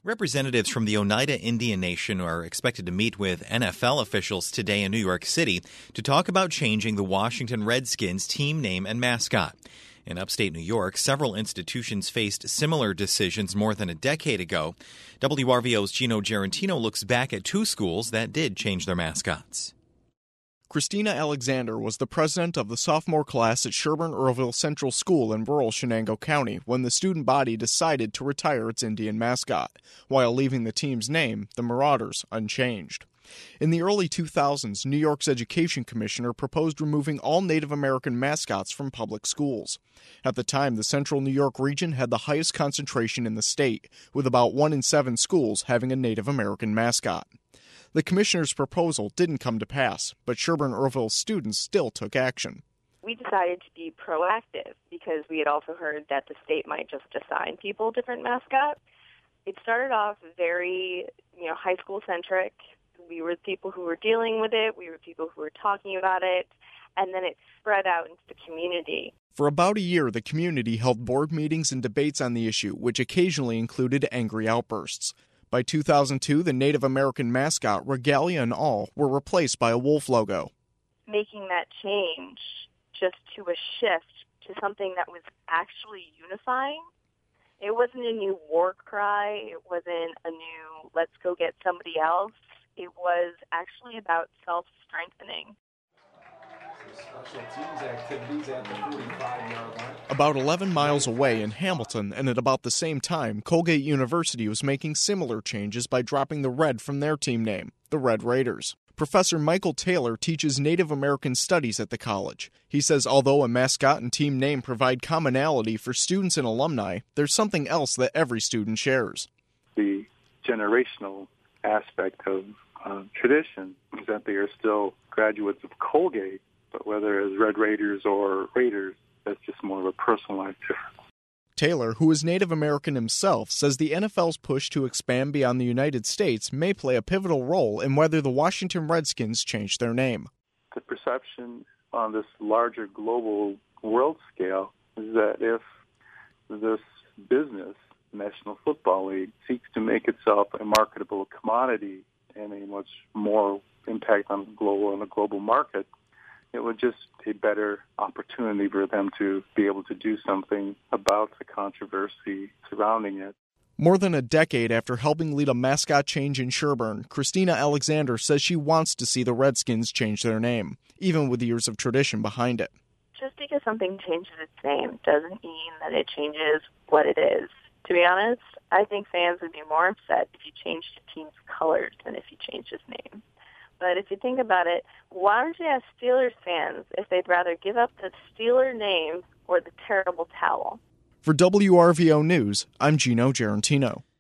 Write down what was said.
Representatives from the Oneida Indian Nation are expected to meet with NFL officials today in New York City to talk about changing the Washington Redskins team name and mascot. In upstate New York, several institutions faced similar decisions more than a decade ago. WRVO's Gino Gerentino looks back at two schools that did change their mascots. Christina Alexander was the president of the sophomore class at Sherburne-Earlville Central School in rural Shenango County when the student body decided to retire its Indian mascot, while leaving the team's name, the Marauders, unchanged. In the early 2000s, New York's education commissioner proposed removing all Native American mascots from public schools. At the time, the central New York region had the highest concentration in the state, with about 1 in 7 schools having a Native American mascot. The commissioner's proposal didn't come to pass, but Sherburne-Earlville students still took action. We decided to be proactive because we had also heard that the state might just assign people different mascots. It started off very, high school centric. We were the people who were dealing with it. We were people who were talking about it. And then it spread out into the community. For about a year, the community held board meetings and debates on the issue, which occasionally included angry outbursts. By 2002, the Native American mascot, regalia and all, were replaced by a wolf logo. Making that change just to a shift to something that was actually unifying. It wasn't a new war cry. It wasn't a new let's go get somebody else. It was actually about self-strengthening. Special teams activities at the 45-yard line. About 11 miles away in Hamilton, and at about the same time, Colgate University was making similar changes by dropping the red from their team name, the Red Raiders. Professor Michael Taylor teaches Native American studies at the college. He says although a mascot and team name provide commonality for students and alumni, there's something else that every student shares. The generational aspect of tradition is that they are still graduates of Colgate, but whether as Red Raiders or Raiders, that's just more of a personalized difference. Taylor, who is Native American himself, says the NFL's push to expand beyond the United States may play a pivotal role in whether the Washington Redskins change their name. The perception on this larger global world scale is that if this business, National Football League, seeks to make itself a marketable commodity and a much more impact on the global market, it would just be a better opportunity for them to be able to do something about the controversy surrounding it. More than a decade after helping lead a mascot change in Sherburne, Christina Alexander says she wants to see the Redskins change their name, even with years of tradition behind it. Just because something changes its name doesn't mean that it changes what it is. To be honest, I think fans would be more upset if you changed the team's colors than if you changed his name. But if you think about it, why don't you ask Steelers fans if they'd rather give up the Steeler name or the terrible towel? For WRVO News, I'm Gino Gerentino.